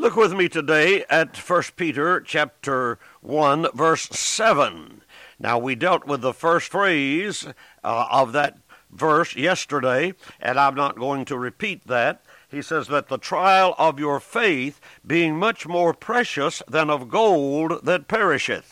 Look with me today at 1 Peter chapter 1, verse 7. Now, we dealt with the first phrase of that verse yesterday, and I'm not going to repeat that. He says that the trial of your faith being much more precious than of gold that perisheth.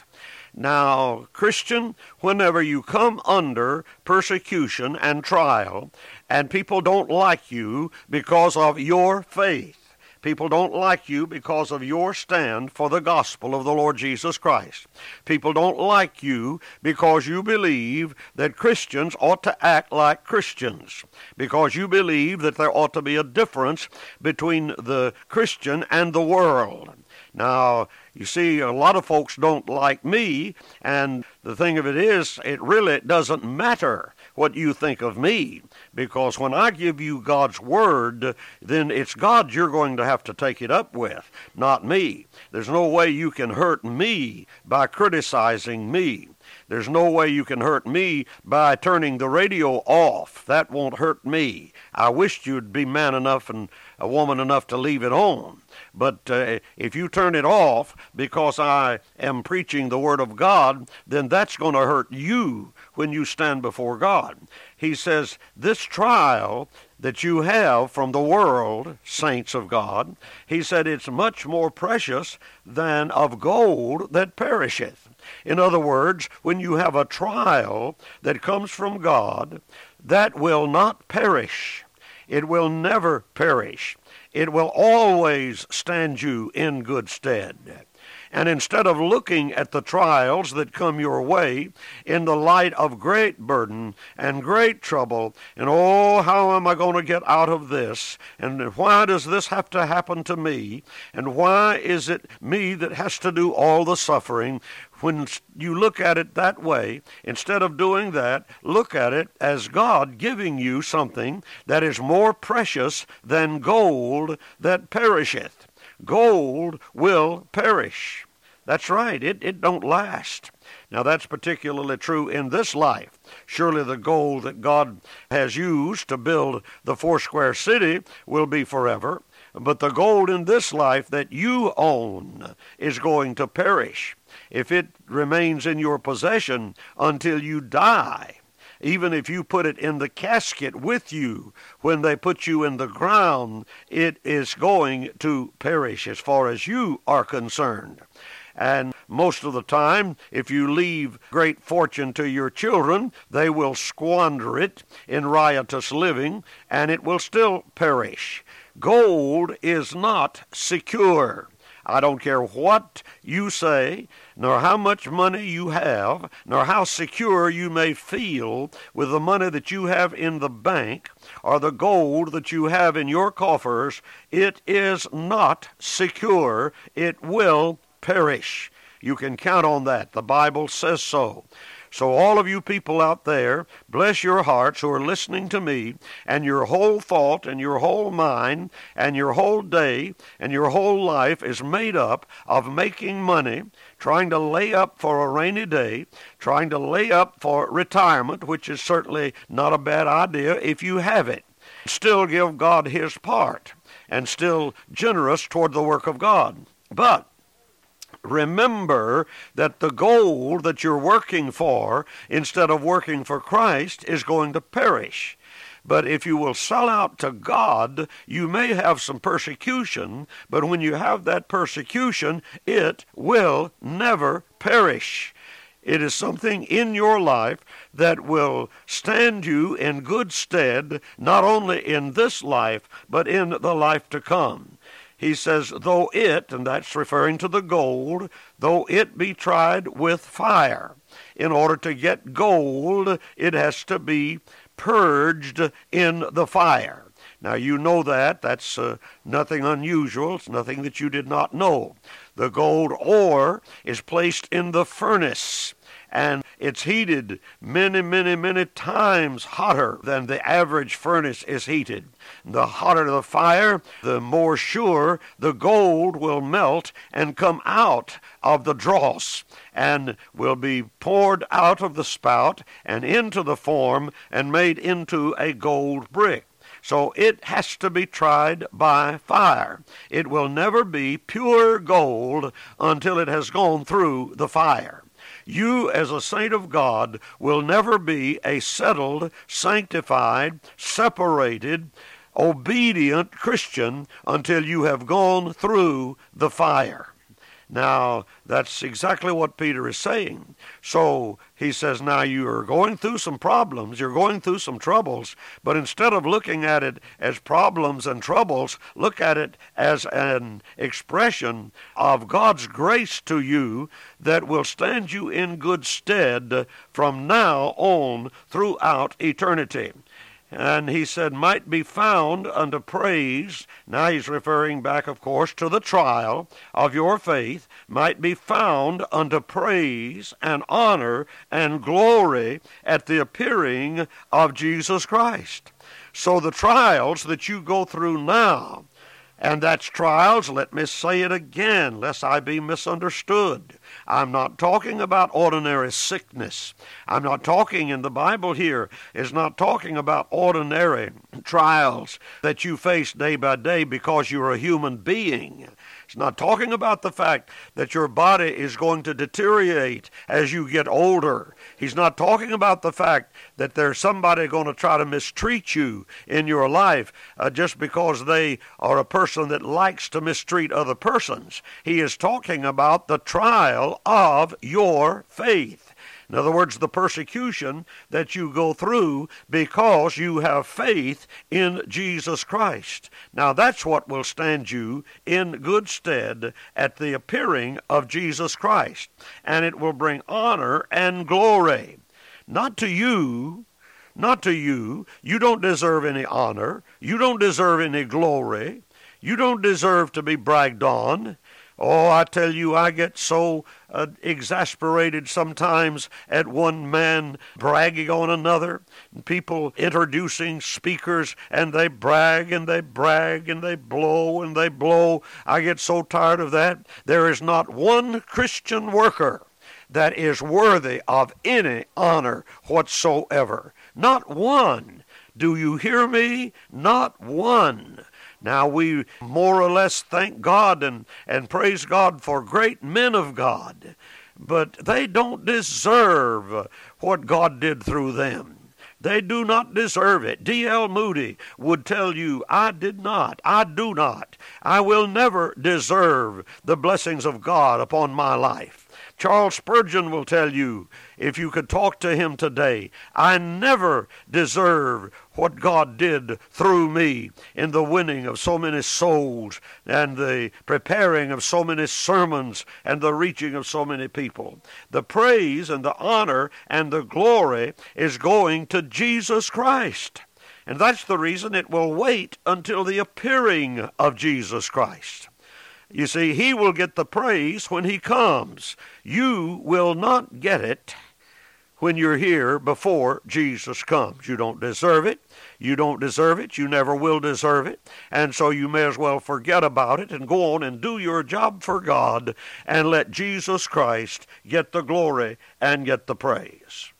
Now, Christian, whenever you come under persecution and trial, and people don't like you because of your faith, people don't like you because of your stand for the gospel of the Lord Jesus Christ. People don't like you because you believe that Christians ought to act like Christians, because you believe that there ought to be a difference between the Christian and the world. Now, you see, a lot of folks don't like me, and the thing of it is, it really doesn't matter what you think of me, because when I give you God's word, then it's God you're going to have to take it up with, not me. There's no way you can hurt me by criticizing me. There's no way you can hurt me by turning the radio off. That won't hurt me. I wish you'd be man enough and a woman enough to leave it on. But if you turn it off because I am preaching the Word of God, then that's going to hurt you when you stand before God. He says, this trial that you have from the world, saints of God, he said it's much more precious than of gold that perisheth. In other words, when you have a trial that comes from God, that will not perish. It will never perish. It will always stand you in good stead. And instead of looking at the trials that come your way in the light of great burden and great trouble, and oh, how am I going to get out of this? And why does this have to happen to me? And why is it me that has to do all the suffering? When you look at it that way, instead of doing that, look at it as God giving you something that is more precious than gold that perisheth. Gold will perish. That's right, it don't last. Now, that's particularly true in this life. Surely the gold that God has used to build the Foursquare City will be forever, but the gold in this life that you own is going to perish. If it remains in your possession until you die, even if you put it in the casket with you when they put you in the ground, it is going to perish as far as you are concerned. And most of the time, if you leave great fortune to your children, they will squander it in riotous living, and it will still perish. Gold is not secure. I don't care what you say, nor how much money you have, nor how secure you may feel with the money that you have in the bank or the gold that you have in your coffers. It is not secure. It will perish. You can count on that. The Bible says so. So all of you people out there, bless your hearts who are listening to me, and your whole thought and your whole mind and your whole day and your whole life is made up of making money, trying to lay up for a rainy day, trying to lay up for retirement, which is certainly not a bad idea if you have it. Still give God his part and still generous toward the work of God. But remember that the gold that you're working for, instead of working for Christ, is going to perish. But if you will sell out to God, you may have some persecution, but when you have that persecution, it will never perish. It is something in your life that will stand you in good stead, not only in this life, but in the life to come. He says, though it, and that's referring to the gold, though it be tried with fire. In order to get gold, it has to be purged in the fire. Now, you know that. That's nothing unusual. It's nothing that you did not know. The gold ore is placed in the furnace, and it's heated many, many, many times hotter than the average furnace is heated. The hotter the fire, the more sure the gold will melt and come out of the dross and will be poured out of the spout and into the form and made into a gold brick. So it has to be tried by fire. It will never be pure gold until it has gone through the fire. You, as a saint of God, will never be a settled, sanctified, separated, obedient Christian until you have gone through the fire. Now, that's exactly what Peter is saying. So he says, now you are going through some problems, you're going through some troubles, but instead of looking at it as problems and troubles, look at it as an expression of God's grace to you that will stand you in good stead from now on throughout eternity. And he said, might be found unto praise. Now he's referring back, of course, to the trial of your faith. Might be found unto praise and honor and glory at the appearing of Jesus Christ. So the trials that you go through now, and that's trials, let me say it again, lest I be misunderstood. I'm not talking about ordinary sickness. I'm not talking, in the Bible here, is not talking about ordinary trials that you face day by day because you're a human being. It's not talking about the fact that your body is going to deteriorate as you get older. He's not talking about the fact that there's somebody going to try to mistreat you in your life just because they are a person that likes to mistreat other persons. He is talking about the trial of your faith. In other words, the persecution that you go through because you have faith in Jesus Christ. Now that's what will stand you in good stead at the appearing of Jesus Christ. And it will bring honor and glory. Not to you. You don't deserve any honor. You don't deserve any glory. You don't deserve to be bragged on. Oh, I tell you, I get so exasperated sometimes at one man bragging on another. People introducing speakers, and they brag and they brag and they blow and they blow. I get so tired of that. There is not one Christian worker that is worthy of any honor whatsoever. Not one. Do you hear me? Not one. Now we more or less thank God and praise God for great men of God, but they don't deserve what God did through them. They do not deserve it. D.L. Moody would tell you, I do not, I will never deserve the blessings of God upon my life. Charles Spurgeon will tell you, if you could talk to him today, I never deserved what God did through me in the winning of so many souls and the preparing of so many sermons and the reaching of so many people. The praise and the honor and the glory is going to Jesus Christ. And that's the reason it will wait until the appearing of Jesus Christ. You see, he will get the praise when he comes. You will not get it when you're here before Jesus comes. You don't deserve it. You don't deserve it. You never will deserve it. And so you may as well forget about it and go on and do your job for God and let Jesus Christ get the glory and get the praise.